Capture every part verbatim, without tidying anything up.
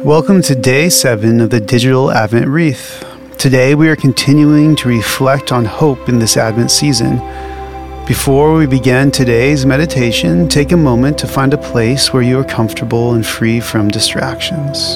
Welcome to day seven of the Digital Advent Wreath. Today we are continuing to reflect on hope in this Advent season. Before we begin today's meditation, take a moment to find a place where you are comfortable and free from distractions.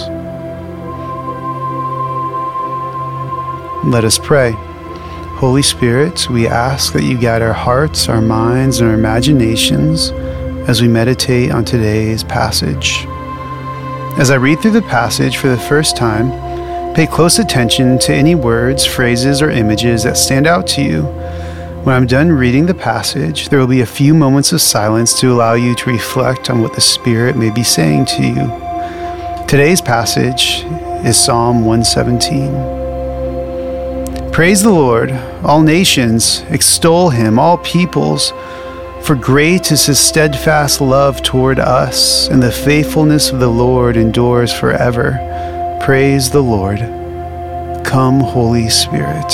Let us pray. Holy Spirit, we ask that you guide our hearts, our minds, and our imaginations as we meditate on today's passage. As I read through the passage for the first time, pay close attention to any words, phrases, or images that stand out to you. When I'm done reading the passage, there will be a few moments of silence to allow you to reflect on what the Spirit may be saying to you. Today's passage is Psalm one seventeen. Praise the Lord, all nations, extol him, all peoples. For great is his steadfast love toward us, and the faithfulness of the Lord endures forever. Praise the Lord. Come, Holy Spirit.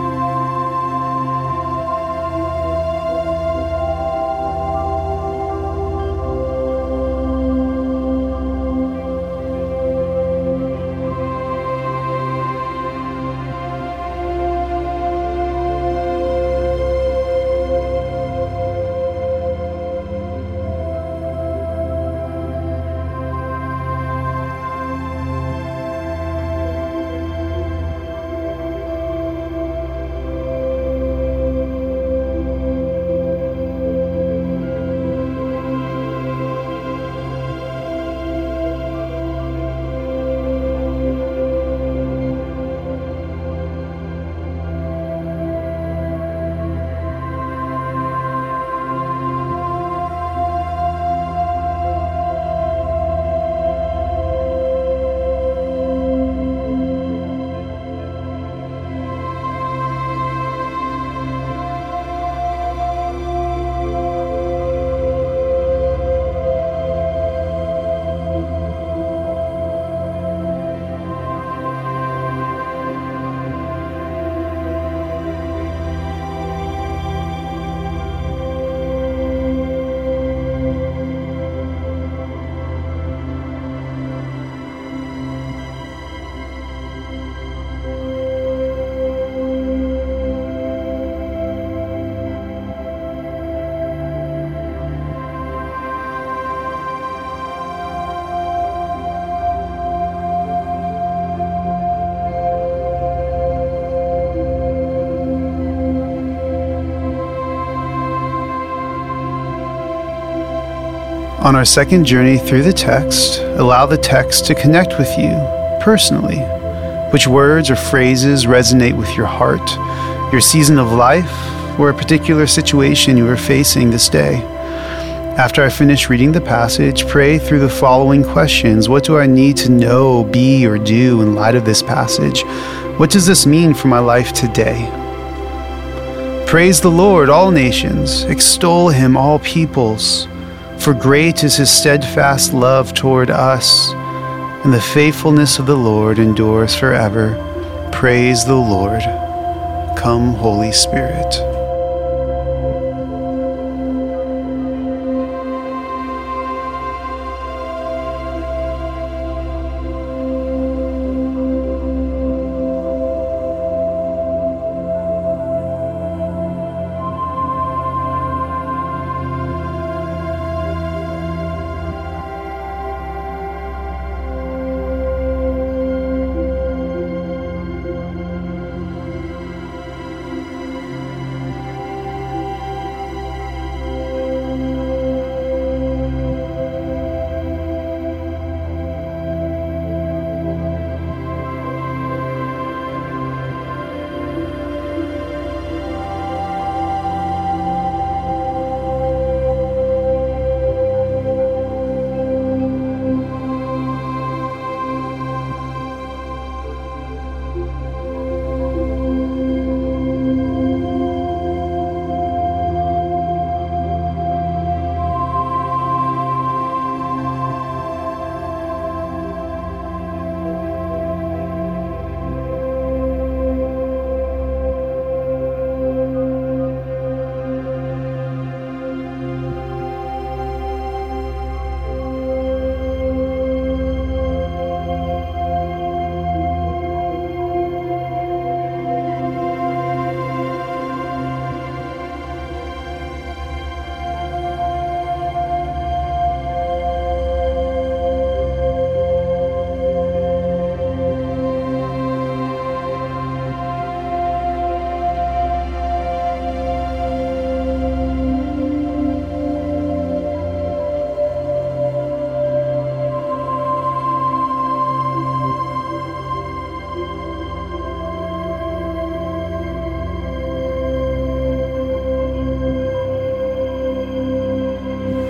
On our second journey through the text, allow the text to connect with you personally. Which words or phrases resonate with your heart, your season of life, or a particular situation you are facing this day? After I finish reading the passage, pray through the following questions. What do I need to know, be, or do in light of this passage? What does this mean for my life today? Praise the Lord, all nations. Extol him, all peoples. For great is his steadfast love toward us, and the faithfulness of the Lord endures forever. Praise the Lord. Come, Holy Spirit.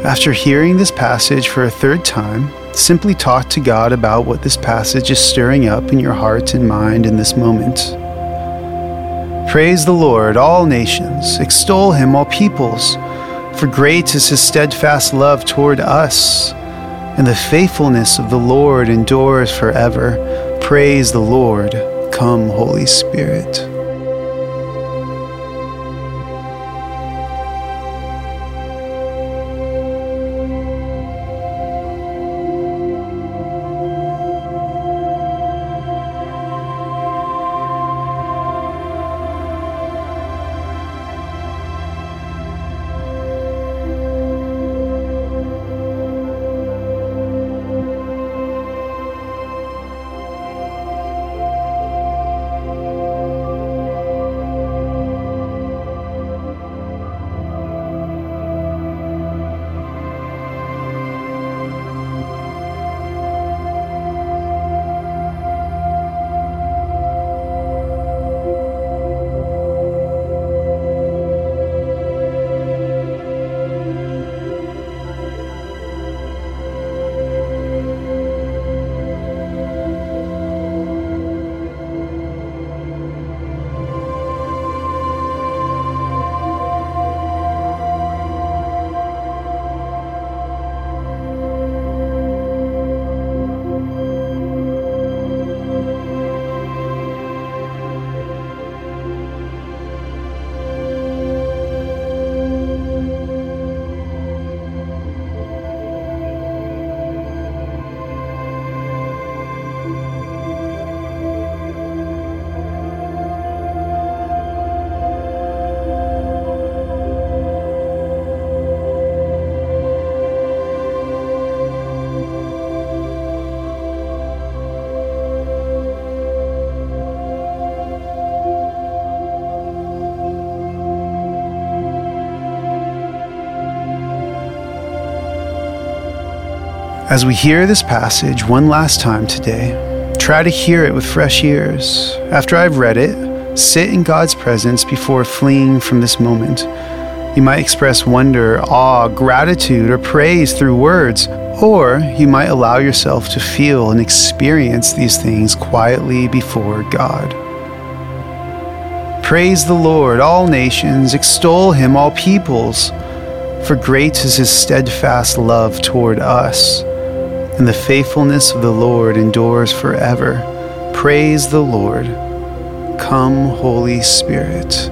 After hearing this passage for a third time, simply talk to God about what this passage is stirring up in your heart and mind in this moment. Praise the Lord, all nations. Extol him, all peoples. For great is his steadfast love toward us, and the faithfulness of the Lord endures forever. Praise the Lord. Come, Holy Spirit. As we hear this passage one last time today, try to hear it with fresh ears. After I've read it, sit in God's presence before fleeing from this moment. You might express wonder, awe, gratitude, or praise through words, or you might allow yourself to feel and experience these things quietly before God. Praise the Lord, all nations. Extol him, all peoples. For great is his steadfast love toward us, and the faithfulness of the Lord endures forever. Praise the Lord. Come, Holy Spirit.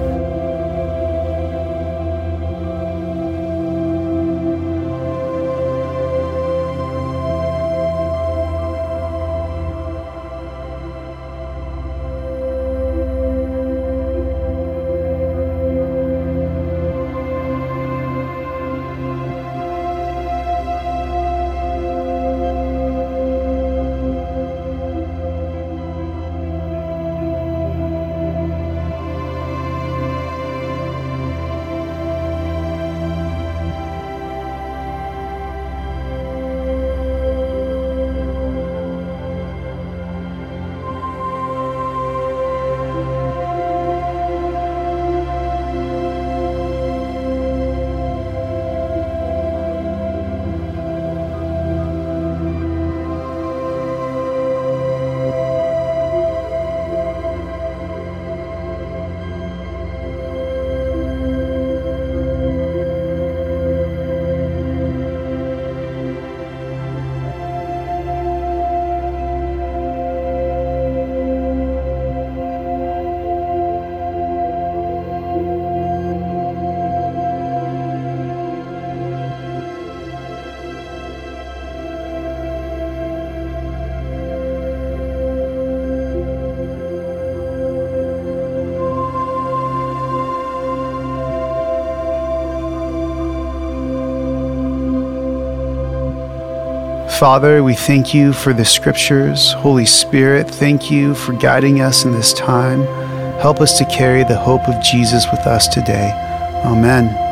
Father, we thank you for the scriptures. Holy Spirit, thank you for guiding us in this time. Help us to carry the hope of Jesus with us today. Amen.